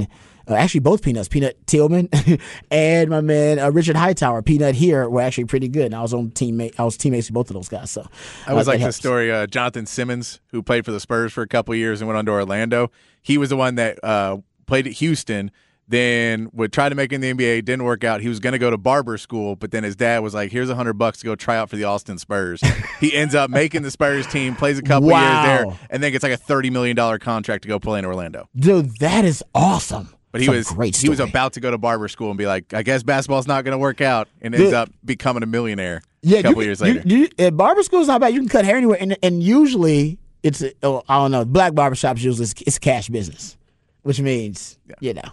Uh, actually, both Peanuts, Peanut Tillman and my man uh, Richard Hightower, Peanut here, were actually pretty good. And I was on teammate. I was teammates with both of those guys. So I was uh, like that the helps. story. Uh, Jonathan Simmons, who played for the Spurs for a couple of years and went on to Orlando. He was the one that uh, played at Houston. Then would try to make it in the N B A, didn't work out. He was going to go to barber school, but then his dad was like, "Here's a hundred bucks to go try out for the Austin Spurs." He ends up making the Spurs team, plays a couple Wow. years there, and then gets like a thirty million dollar contract to go play in Orlando. Dude, that is awesome. But he That's a was great he was story. about to go to barber school and be like, "I guess basketball's not going to work out," and ends Dude. up becoming a millionaire. Yeah, a couple you, years you, later. You, at barber school's not bad. You can cut hair anywhere, and and usually it's a, oh, I don't know. Black barbershops usually it's, it's cash business, which means you know,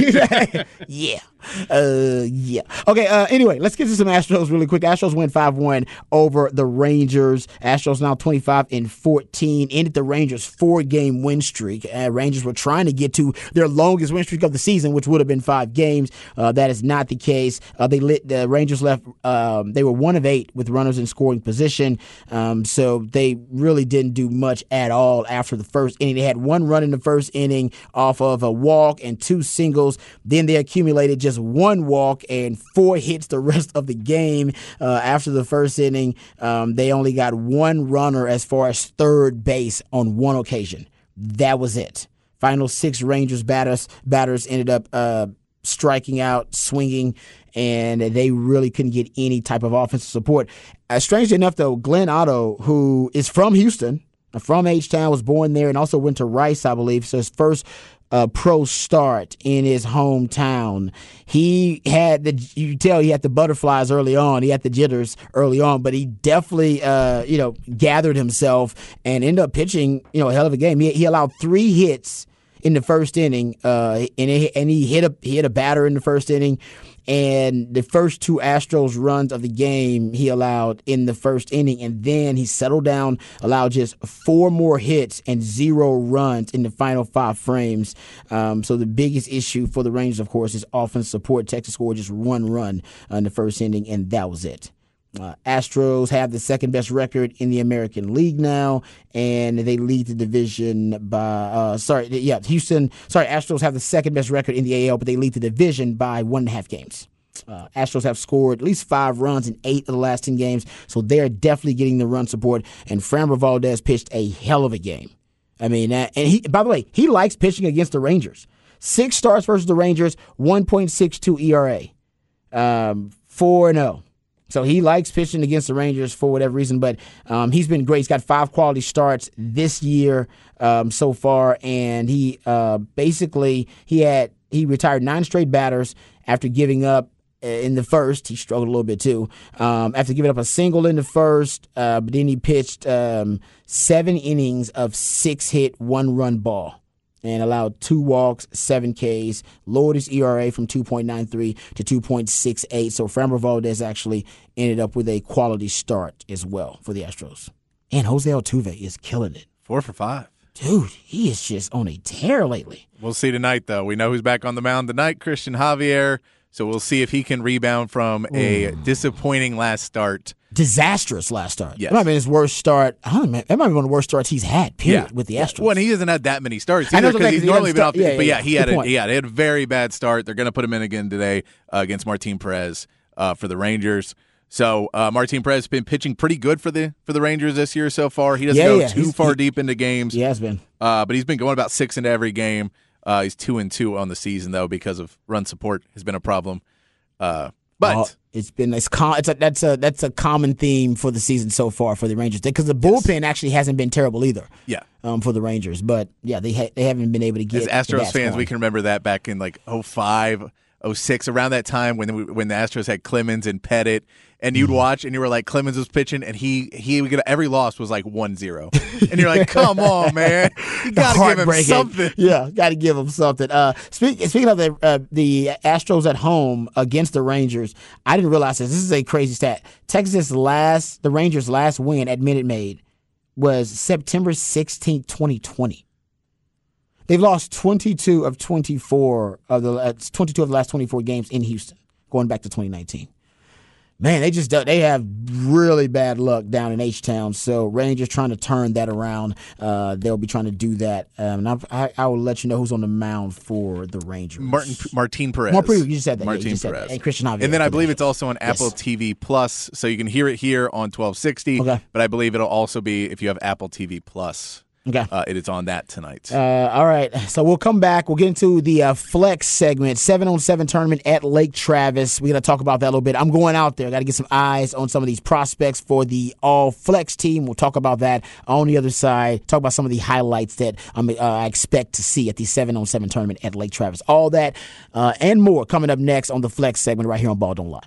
yeah, uh, yeah. Okay. Uh, anyway, let's get to some Astros really quick. Astros win five one over the Rangers. Astros now twenty-five and fourteen. Ended the Rangers four game win streak. Uh, Rangers were trying to get to their longest win streak of the season, which would have been five games. Uh, that is not the case. Uh, they lit the Rangers left. Um, they were one of eight with runners in scoring position. Um, so they really didn't do much at all after the first inning. They had one run in the first inning off of a walk and two singles. Then they accumulated just one walk and four hits the rest of the game. Uh, after the first inning, um, they only got one runner as far as third base on one occasion. That was it. Final six Rangers batters batters ended up uh, striking out, swinging, and they really couldn't get any type of offensive support. Uh, strangely enough, though, Glenn Otto, who is from Houston, from H-Town, was born there and also went to Rice, I believe. So his first uh, pro start in his hometown. He had the, you tell he had the butterflies early on. He had the jitters early on, but he definitely, uh, you know, gathered himself and ended up pitching, you know, a hell of a game. He, he allowed three hits in the first inning, uh, and, it, and he hit a he hit a batter in the first inning. And the first two Astros runs of the game he allowed in the first inning, and then he settled down, allowed just four more hits and zero runs in the final five frames. Um, so the biggest issue for the Rangers, of course, is offense support. Texas scored just one run uh, in the first inning, and that was it. Uh, Astros have the second best record in the American League now, and they lead the division by, uh, sorry, yeah, Houston, sorry, Astros have the second best record in the A L, but they lead the division by one and a half games. Uh, Astros have scored at least five runs in eight of the last ten games, so they're definitely getting the run support, and Framber Valdez pitched a hell of a game. I mean, uh, and he, by the way, he likes pitching against the Rangers. Six starts versus the Rangers, one point six two E R A, um, four and oh. So he likes pitching against the Rangers for whatever reason, but um, he's been great. He's got five quality starts this year um, so far, and he uh, basically he had he retired nine straight batters after giving up in the first. He struggled a little bit too um, after giving up a single in the first, uh, but then he pitched um, seven innings of six hit, one run ball. And allowed two walks, seven Ks, lowered his E R A from two point nine three to two point six eight. So Framber Valdez actually ended up with a quality start as well for the Astros. And Jose Altuve is killing it. Four for five. Dude, he is just on a tear lately. We'll see tonight, though. We know who's back on the mound tonight, Christian Javier. So we'll see if he can rebound from a disappointing last start. Disastrous last start. Yes. That might have been his worst start. I don't know, man. That might be one of the worst starts he's had, period, with the Astros. Well, and he hasn't had that many starts I know either what I'm because saying, he's 'cause he normally hasn't been off. start- yeah, but yeah, yeah, he good had a, point. yeah, they had a very bad start. They're going to put him in again today uh, against Martin Perez uh, for the Rangers. So uh, Martin Perez has been pitching pretty good for the for the Rangers this year so far. He doesn't Yeah, go yeah. too He's- far he- deep into games. He has been. Uh, but he's been going about six into every game. Uh, he's two and two on the season though because of run support has been a problem. Uh, but Oh, it's been it's com- it's a, that's a that's a common theme for the season so far for the Rangers because the bullpen actually hasn't been terrible either. yeah, Um, for the Rangers, but yeah, they ha- they haven't been able to get as the Astros bats fans, going. we can remember that back in like oh five, oh six, around that time when we, when the Astros had Clemens and Pettit, and you'd watch and you were like Clemens was pitching and he he would get every loss was like one zero, and you're like, come on, man, you gotta give him Heartbreaking. something. Yeah, got to give them something. Uh, speak, speaking of the uh, the Astros at home against the Rangers, I didn't realize this. This is a crazy stat. Texas last the Rangers' last win at Minute Maid was September sixteenth, twenty twenty. They've lost twenty-two of twenty-four of the uh, twenty-two of the last twenty-four games in Houston, going back to twenty nineteen. Man, they just do- they have really bad luck down in H-Town. So Rangers trying to turn that around. Uh, they'll be trying to do that. Um, and I, I, I will let you know who's on the mound for the Rangers. Martin Martin Perez. Martin, you just said that. Martin yeah, you just said Perez. that. And Christian Javier. And then I believe today. it's also on Apple Yes. T V Plus, so you can hear it here on twelve sixty. Okay. But I believe it'll also be if you have Apple T V Plus. Okay. Uh, it is on that tonight. Uh, all right, so we'll come back. We'll get into the uh, flex segment, seven on seven tournament at Lake Travis. We're going to talk about that a little bit. I'm going out there. Got to get some eyes on some of these prospects for the all flex team. We'll talk about that on the other side. Talk about some of the highlights that um, uh, I expect to see at the seven on seven tournament at Lake Travis. All that uh, and more coming up next on the flex segment right here on Ball Don't Lie.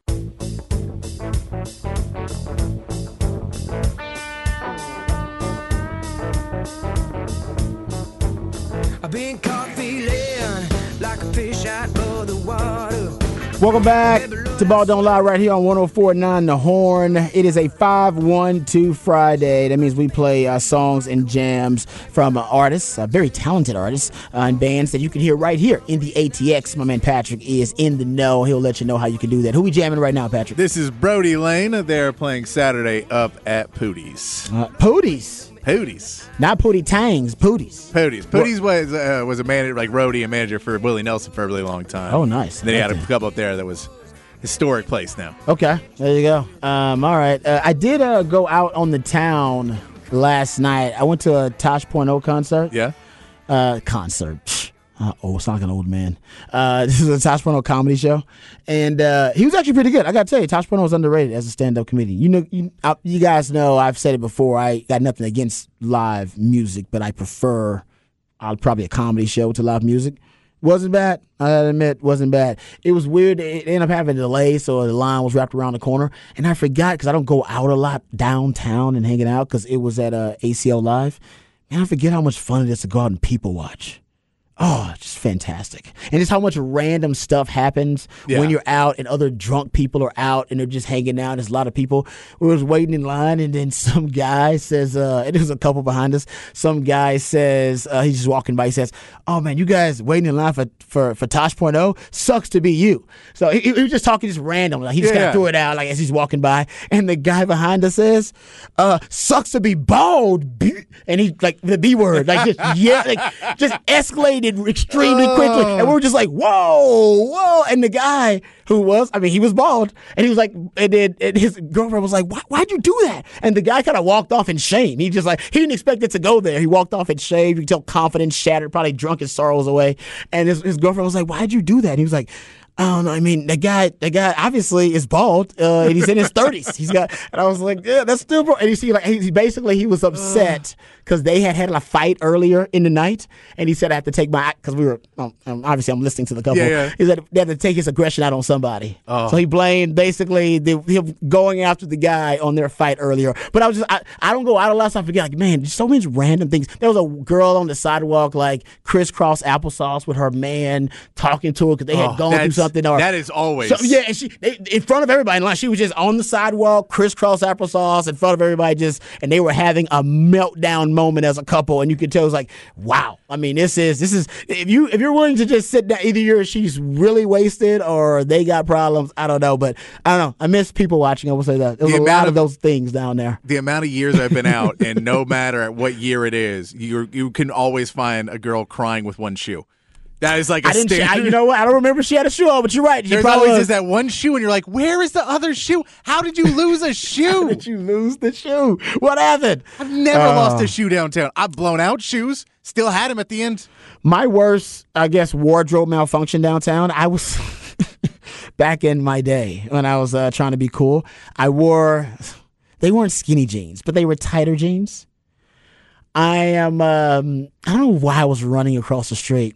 I've been caught feeling like a fish out of the water. Welcome back to Ball Don't Lie right here on one oh four point nine The Horn. It is a five one two Friday. That means we play uh, songs and jams from uh, artists, uh, very talented artists, uh, and bands that you can hear right here in the A T X. My man Patrick is in the know. He'll let you know how you can do that. Who we jamming right now, Patrick? This is Brody Lane. They're playing Saturday up at Pootie's. Uh, Pooties. Pootie's. Not Pootie Tangs, Pooties. Pooties. Pooties was uh, was a manager, like roadie and manager for Willie Nelson for a really long time. Oh, nice. And then he had Okay. a couple up there that was historic place now. Okay, there you go. Um, all right. Uh, I did uh, go out on the town last night. I went to a Tosh Point oh concert. Yeah. Uh, concert. Uh, oh, it's like an old man. Uh, this is a Tosh Point oh comedy show, and uh, he was actually pretty good. I got to tell you, Tosh Point oh is underrated as a stand-up comedian. You know, you, I, you guys know I've said it before. I got nothing against live music, but I prefer uh, probably a comedy show to live music. Wasn't bad. I gotta admit, wasn't bad. It was weird. It ended up having a delay, so the line was wrapped around the corner, and I forgot because I don't go out a lot downtown and hanging out because it was at uh, A C L Live. Man, I forget how much fun it is to go out and people watch. Oh, just fantastic. And just how much random stuff happens Yeah. when you're out and other drunk people are out and they're just hanging out. There's a lot of people. We was waiting in line and then some guy says, uh, and there's a couple behind us. Some guy says, uh, he's just walking by. He says, oh man, you guys waiting in line for, for, for Tosh Point oh? Sucks to be you. So he, he was just talking just random. Like he just Yeah. kind of threw it out like as he's walking by. And the guy behind us says, uh, sucks to be bald. B-. And he like the B word, like just, yeah, like just escalated extremely quickly, and we were just like, "Whoa, whoa!" And the guy who was, I mean, he was bald, and he was like, and then and his girlfriend was like, Why, "Why'd you do that?" And the guy kind of walked off in shame. He just like he didn't expect it to go there. He walked off in shame. You could tell confidence shattered, probably drunk his sorrows away. And his, his girlfriend was like, "Why'd you do that?" And he was like, I don't know. I mean, the guy, the guy obviously is bald, uh, and he's in his thirties. He's got, and I was like, yeah, that's still, bro. And you see, like, he basically he was upset because they had had a fight earlier in the night, and he said I have to take my, because we were, um, um, obviously I'm listening to the couple. Yeah, yeah. He said they had to take his aggression out on somebody. Oh. So he blamed basically the, him going after the guy on their fight earlier. But I was just, I, I don't go out a lot, so I forget. Like, man, just so many random things. There was a girl on the sidewalk, like crisscross applesauce with her man talking to her because they had Oh, gone through that's- something. Or that is always. so, yeah, and she they, in front of everybody in line. She was just on the sidewalk, crisscross applesauce in front of everybody, just and they were having a meltdown moment as a couple, and you could tell it was like, wow. I mean, this is this is if you if you're willing to just sit down, either you're she's really wasted or they got problems. I don't know, but I don't know. I miss people watching. I will say that there was The a amount lot of of- those things down there. The amount of years I've been out, and no matter what year it is, you you can always find a girl crying with one shoe. That is like a I didn't. I, standard. you know what? I don't remember she had a shoe on, but you're right. She There's probably always was. just that one shoe, and you're like, "Where is the other shoe? How did you lose a shoe? Did you lose the shoe? What happened? I've never Uh. lost a shoe downtown. I've blown out shoes, still had them at the end. My worst, I guess, wardrobe malfunction downtown. I was back in my day when I was uh, trying to be cool. I wore, they weren't skinny jeans, but they were tighter jeans. I am, um, I don't know why I was running across the street.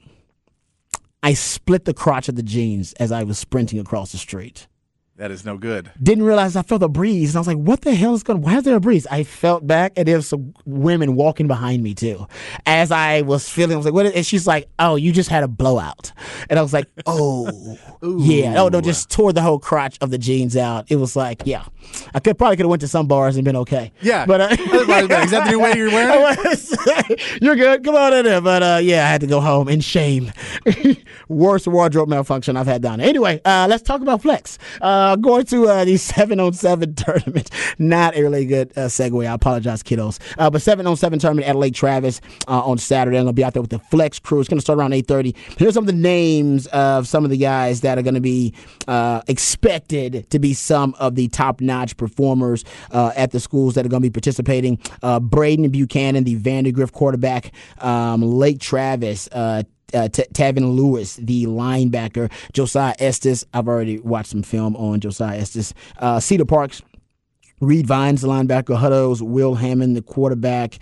I split the crotch of the jeans as I was sprinting across the street. That is no good. Didn't realize I felt a breeze, and I was like, what the hell is going on? Why is there a breeze? I felt back, and there was some women walking behind me, too. As I was feeling, I was like, what is, and she's like, oh, you just had a blowout. And I was like, oh, yeah. Oh, no, just tore the whole crotch of the jeans out. It was like, yeah. I could probably could have went to some bars and been okay. Yeah. But uh, Is that the new way you're wearing it? you're good. Come on in there. But uh, yeah, I had to go home in shame. Worst wardrobe malfunction I've had down there. Anyway, uh, let's talk about flex. Uh, Uh, going to uh, the seven on seven tournament. Not a really good uh, segue. I apologize, kiddos. Uh, but seven on seven tournament at Lake Travis uh, on Saturday. I'm going to be out there with the Flex crew. It's going to start around eight thirty. Here's some of the names of some of the guys that are going to be uh, expected to be some of the top-notch performers uh, at the schools that are going to be participating. Uh, Braden Buchanan, the Vandergrift quarterback. Um, Lake Travis, uh, Uh, T- Tavin Lewis, the linebacker. Josiah Estes. I've already watched some film on Josiah Estes. Uh, Cedar Parks. Reed Vines, the linebacker. Huttos. Will Hammond, the quarterback.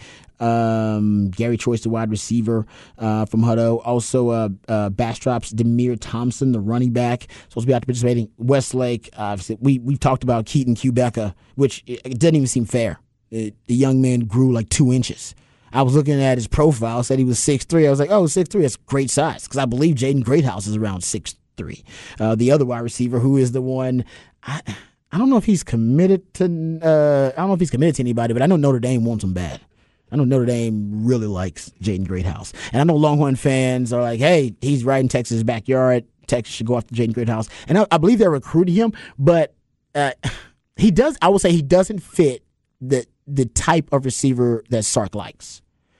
Um, Gary Choice, the wide receiver uh, from Hutto. Also, uh, uh, Bastrop's Demir Thompson, the running back. Supposed to be out participating. Westlake. Uh, we, we've talked about Keaton Kubeka, which it, it doesn't even seem fair. It, the young man grew like two inches. I was looking at his profile, said he was six three. I was like, oh, six three, that's great size, because I believe Jaden Greathouse is around six three. Uh, the other wide receiver, who is the one, I, I don't know if he's committed to, uh, I don't know if he's committed to anybody, but I know Notre Dame wants him bad. I know Notre Dame really likes Jaden Greathouse. And I know Longhorn fans are like, hey, he's right in Texas' backyard. Texas should go after Jaden Greathouse. And I, I believe they're recruiting him, but uh, he does, I would say he doesn't fit the the type of receiver that Sark likes,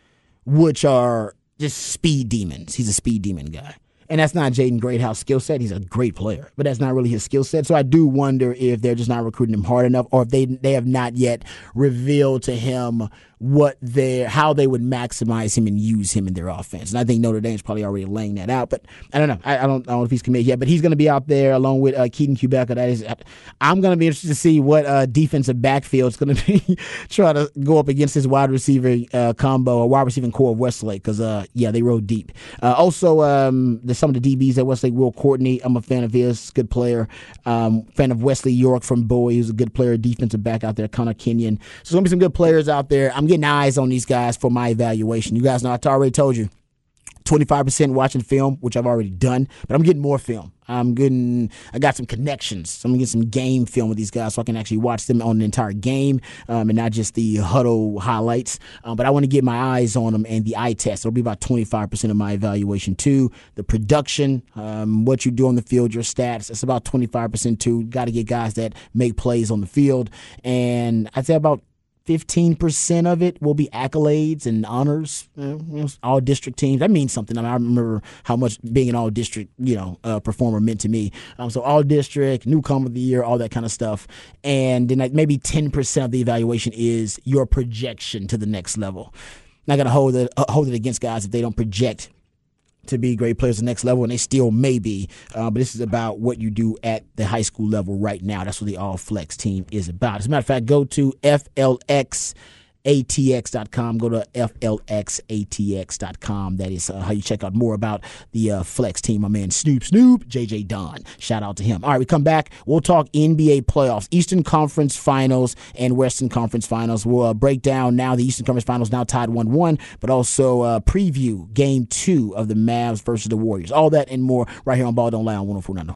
which are just speed demons. He's a speed demon guy. And that's not Jaden Greathouse' skill set. He's a great player, but that's not really his skill set. So I do wonder if they're just not recruiting him hard enough, or if they they have not yet revealed to him what they how they would maximize him and use him in their offense. And I think Notre Dame's probably already laying that out. But I don't know. I, I don't I don't know if he's committed yet. But he's going to be out there along with uh, Keaton Kubeka. That is, I'm going to be interested to see what uh, defensive backfield is going to be trying to go up against this wide receiver uh, combo, or wide receiving core of Westlake, because uh, yeah, they rode deep. Uh, also, um, there's some of the D Bs at Westlake. Will Courtney, I'm a fan of his, good player. Um, fan of Wesley York from Bowie, who's a good player, defensive back out there. Connor Kenyon. So there's going to be some good players out there. I'm getting eyes on these guys for my evaluation. You guys know I already told you twenty-five percent watching film, which I've already done, but I'm getting more film. I'm getting, I got some connections. So I'm going to get some game film with these guys so I can actually watch them on the entire game um, and not just the huddle highlights. Um, but I want to get my eyes on them and the eye test. It'll be about twenty-five percent of my evaluation too. The production, um, what you do on the field, your stats, it's about twenty-five percent too. Got to get guys that make plays on the field. And I'd say about fifteen percent of it will be accolades and honors, you know, all district teams. That means something. I mean, I remember how much being an all district, you know, uh, performer meant to me. Um, so all district, newcomer of the year, all that kind of stuff. And then like maybe ten percent of the evaluation is your projection to the next level. Not going to hold it, uh, hold it against guys if they don't project to be great players at the next level, and they still may be. Uh, but this is about what you do at the high school level right now. That's what the All Flex team is about. As a matter of fact, go to F L X A T X dot com. Go to F L X A T X dot com. That is uh, how you check out more about the uh, Flex team. My man Snoop Snoop, J J Don. Shout out to him. All right, we come back. We'll talk N B A playoffs, Eastern Conference Finals and Western Conference Finals. We'll uh, break down now the Eastern Conference Finals now tied one one, but also uh, preview game two of the Mavs versus the Warriors. All that and more right here on Ball Don't Lie on one oh four point nine.